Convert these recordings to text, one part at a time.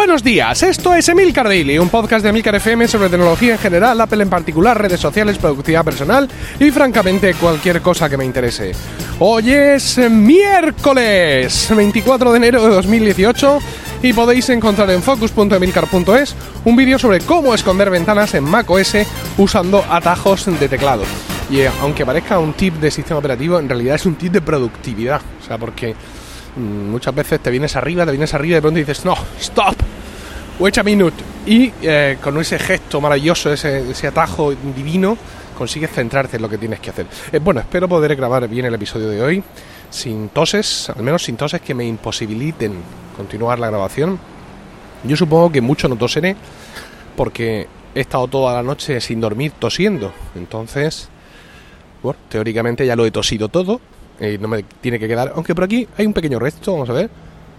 Buenos días, esto es Emilcar Daily, un podcast de Emilcar FM sobre tecnología en general, Apple en particular, redes sociales, productividad personal y francamente cualquier cosa que me interese. Hoy es miércoles 24 de enero de 2018 y podéis encontrar en focus.emilcar.es un vídeo sobre cómo esconder ventanas en macOS usando atajos de teclado. Y aunque parezca un tip de sistema operativo, en realidad es un tip de productividad, o sea, porque muchas veces te vienes arriba y de pronto dices, no, stop, wait a minute, y con ese gesto maravilloso, ese atajo divino, consigues centrarte en lo que tienes que hacer. Bueno, espero poder grabar bien el episodio de hoy, sin toses, al menos sin toses que me imposibiliten continuar la grabación. Yo supongo que mucho no toseré, porque he estado toda la noche sin dormir tosiendo, entonces, bueno, teóricamente ya lo he tosido todo. No me tiene que quedar, aunque por aquí hay un pequeño resto, vamos a ver.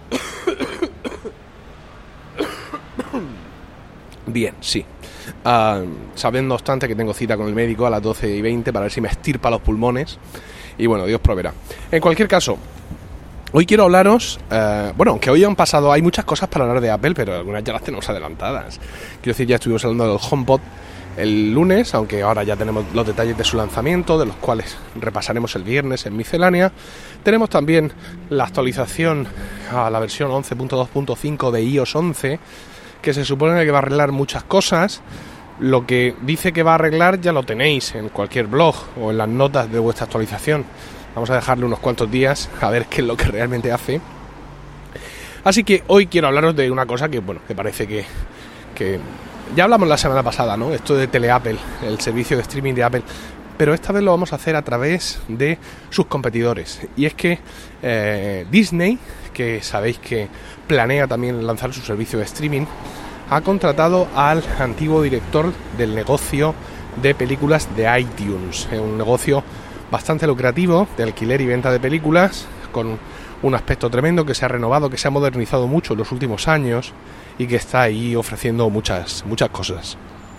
Bien, sí. Sabiendo, no obstante, que tengo cita con el médico a las 12:20 para ver si me estirpa los pulmones. Y bueno, Dios proveerá. En cualquier caso, hoy quiero hablaros, aunque hoy han pasado, hay muchas cosas para hablar de Apple, pero algunas ya las tenemos adelantadas. Quiero decir, ya estuvimos hablando del HomePod el lunes, aunque ahora ya tenemos los detalles de su lanzamiento, de los cuales repasaremos el viernes en miscelánea. Tenemos también la actualización a la versión 11.2.5 de iOS 11, que se supone que va a arreglar muchas cosas. Lo que dice que va a arreglar ya lo tenéis en cualquier blog o en las notas de vuestra actualización. Vamos a dejarle unos cuantos días a ver qué es lo que realmente hace. Así que hoy quiero hablaros de una cosa que parece que ya hablamos la semana pasada, ¿no? Esto de TeleApple, el servicio de streaming de Apple, pero esta vez lo vamos a hacer a través de sus competidores. Y es que Disney, que sabéis que planea también lanzar su servicio de streaming, ha contratado al antiguo director del negocio de películas de iTunes, un negocio bastante lucrativo de alquiler y venta de películas, con un aspecto tremendo, que se ha renovado, que se ha modernizado mucho en los últimos años y que está ahí ofreciendo muchas cosas.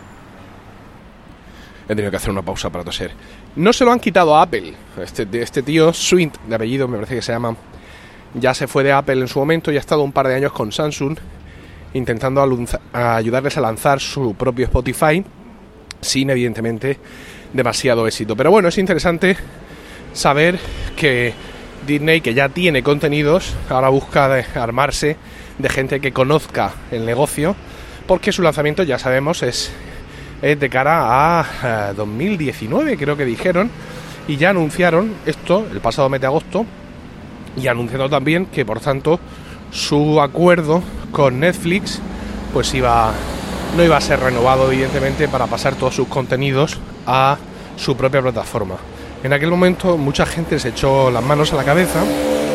He tenido que hacer una pausa para toser. No se lo han quitado a Apple. Este tío, Swint, de apellido me parece que se llama, ya se fue de Apple en su momento y ha estado un par de años con Samsung intentando ayudarles a lanzar su propio Spotify, sin evidentemente demasiado éxito. Pero bueno, es interesante saber que Disney, que ya tiene contenidos, ahora busca armarse de gente que conozca el negocio, porque su lanzamiento, ya sabemos, es de cara a 2019, creo que dijeron, y ya anunciaron esto el pasado mes de agosto, y anunciando también que, por tanto, su acuerdo con Netflix pues no iba a ser renovado, evidentemente, para pasar todos sus contenidos a su propia plataforma. En aquel momento mucha gente se echó las manos a la cabeza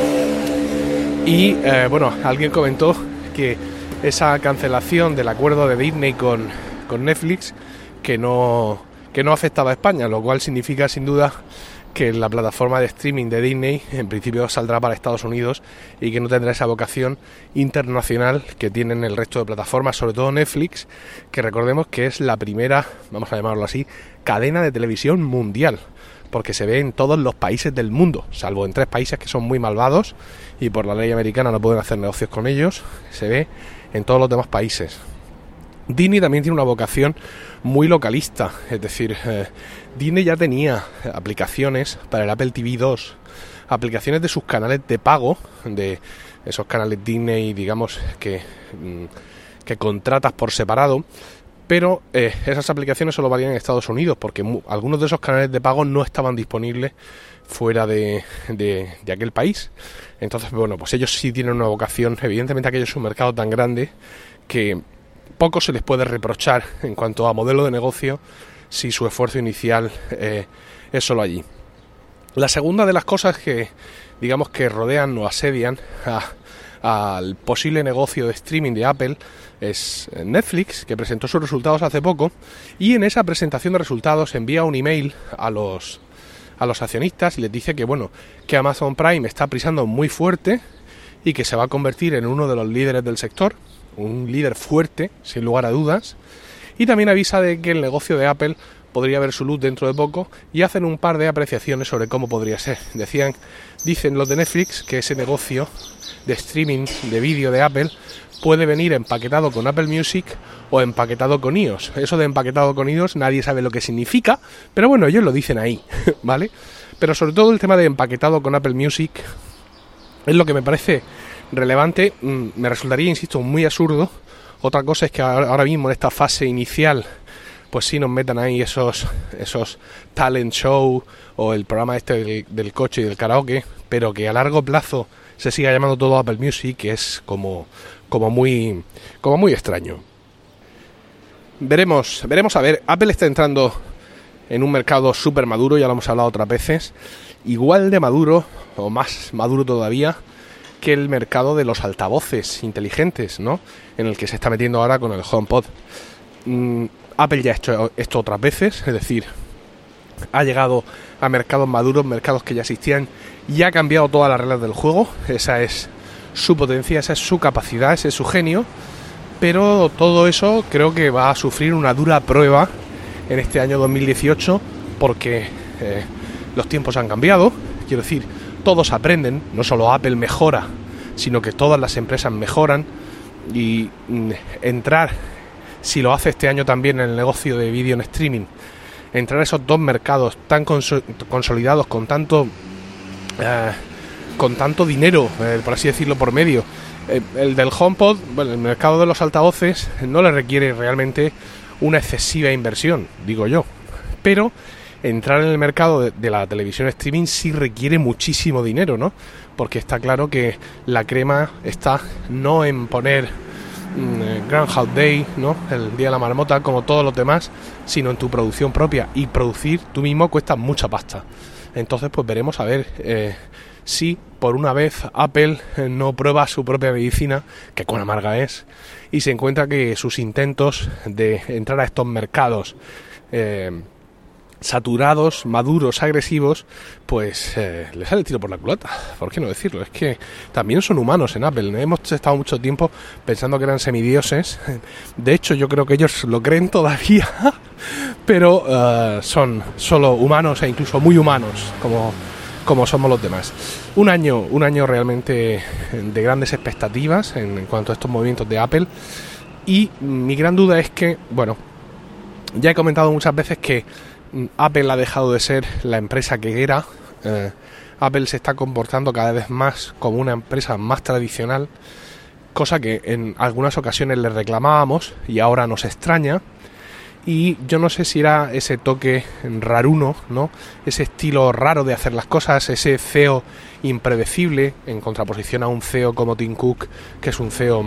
y alguien comentó que esa cancelación del acuerdo de Disney con Netflix que no afectaba a España, lo cual significa sin duda que la plataforma de streaming de Disney en principio saldrá para Estados Unidos y que no tendrá esa vocación internacional que tienen el resto de plataformas, sobre todo Netflix, que recordemos que es la primera, vamos a llamarlo así, cadena de televisión mundial, porque se ve en todos los países del mundo, salvo en 3 países que son muy malvados y por la ley americana no pueden hacer negocios con ellos. Se ve en todos los demás países. Disney también tiene una vocación muy localista, es decir, Disney ya tenía aplicaciones para el Apple TV 2, aplicaciones de sus canales de pago, de esos canales Disney, digamos, que contratas por separado, pero esas aplicaciones solo valían en Estados Unidos, porque algunos de esos canales de pago no estaban disponibles fuera de aquel país. Entonces, pues ellos sí tienen una vocación, evidentemente aquello es un mercado tan grande que poco se les puede reprochar en cuanto a modelo de negocio si su esfuerzo inicial es solo allí. La segunda de las cosas que, digamos, que rodean o asedian al posible negocio de streaming de Apple es Netflix, que presentó sus resultados hace poco, y en esa presentación de resultados envía un email a los accionistas y les dice que Amazon Prime está pisando muy fuerte y que se va a convertir en uno de los líderes del sector, un líder fuerte, sin lugar a dudas, y también avisa de que el negocio de Apple podría ver su luz dentro de poco y hacen un par de apreciaciones sobre cómo podría ser. Dicen los de Netflix que ese negocio de streaming de vídeo de Apple puede venir empaquetado con Apple Music o empaquetado con iOS. Eso de empaquetado con iOS nadie sabe lo que significa, pero bueno, ellos lo dicen ahí, ¿vale? Pero sobre todo el tema de empaquetado con Apple Music es lo que me parece relevante. Me resultaría, insisto, muy absurdo. Otra cosa es que ahora mismo en esta fase inicial pues sí nos metan ahí esos talent show o el programa este del coche y del karaoke, pero que a largo plazo se siga llamando todo Apple Music, que es como muy extraño. Veremos a ver. Apple está entrando en un mercado súper maduro, ya lo hemos hablado otras veces, igual de maduro o más maduro todavía que el mercado de los altavoces inteligentes, ¿no? En el que se está metiendo ahora con el HomePod. Apple ya ha hecho esto otras veces, es decir, ha llegado a mercados maduros, mercados que ya existían, y ha cambiado todas las reglas del juego. Esa es su potencia, esa es su capacidad, ese es su genio, pero todo eso creo que va a sufrir una dura prueba en este año 2018, porque los tiempos han cambiado. Quiero decir, todos aprenden, no solo Apple mejora, sino que todas las empresas mejoran, y entrar, si lo hace este año también en el negocio de vídeo en streaming, entrar a esos dos mercados tan consolidados, con tanto dinero, por así decirlo, por medio. El del HomePod, bueno, el mercado de los altavoces no le requiere realmente una excesiva inversión, digo yo, pero entrar en el mercado de la televisión streaming sí requiere muchísimo dinero, ¿no? Porque está claro que la crema está no en poner Groundhog Day, ¿no?, el día de la marmota, como todos los demás, sino en tu producción propia, y producir tú mismo cuesta mucha pasta. Entonces pues veremos a ver si por una vez Apple no prueba su propia medicina, que cuán amarga es, y se encuentra que sus intentos de entrar a estos mercados saturados, maduros, agresivos, pues les sale el tiro por la culata. ¿Por qué no decirlo? Es que también son humanos en Apple. Hemos estado mucho tiempo pensando que eran semidioses. De hecho, yo creo que ellos lo creen todavía, pero son solo humanos, e incluso muy humanos, como somos los demás. Un año realmente de grandes expectativas en cuanto a estos movimientos de Apple, y mi gran duda es que, bueno, ya he comentado muchas veces que Apple ha dejado de ser la empresa que era. Apple se está comportando cada vez más como una empresa más tradicional, cosa que en algunas ocasiones le reclamábamos y ahora nos extraña. Y yo no sé si era ese toque raruno, ¿no?, ese estilo raro de hacer las cosas, ese CEO impredecible, en contraposición a un CEO como Tim Cook, que es un CEO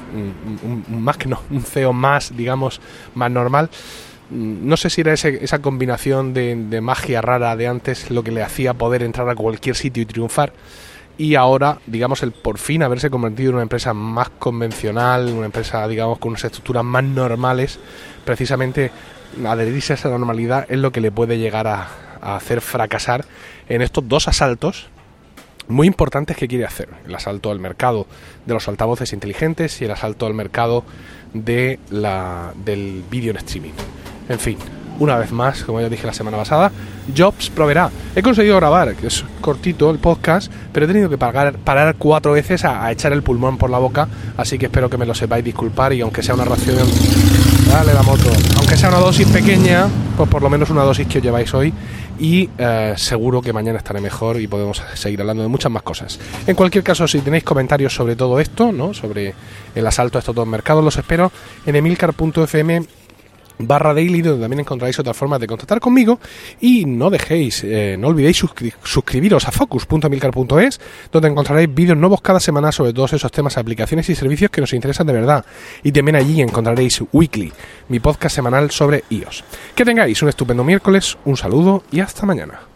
un CEO más, digamos, más normal. No sé si era esa combinación de magia rara de antes lo que le hacía poder entrar a cualquier sitio y triunfar, y ahora, digamos, el por fin haberse convertido en una empresa más convencional, una empresa, digamos, con unas estructuras más normales. Precisamente adherirse a esa normalidad es lo que le puede llegar a hacer fracasar en estos dos asaltos muy importantes que quiere hacer: el asalto al mercado de los altavoces inteligentes y el asalto al mercado del vídeo en streaming. En fin, una vez más, como ya dije la semana pasada, Jobs proveerá. He conseguido grabar, que es cortito el podcast, pero he tenido que parar 4 veces a echar el pulmón por la boca, así que espero que me lo sepáis disculpar, y aunque sea una ración, dale la moto, aunque sea una dosis pequeña, pues por lo menos una dosis que os lleváis hoy, y seguro que mañana estaré mejor y podemos seguir hablando de muchas más cosas. En cualquier caso, si tenéis comentarios sobre todo esto, ¿no?, sobre el asalto a estos dos mercados, los espero en emilcar.fm/daily, donde también encontraréis otras formas de contactar conmigo. Y no olvidéis suscribiros a focus.emilcar.es, donde encontraréis vídeos nuevos cada semana sobre todos esos temas, aplicaciones y servicios que nos interesan de verdad. Y también allí encontraréis Weekly, mi podcast semanal sobre iOS. Que tengáis un estupendo miércoles, un saludo y hasta mañana.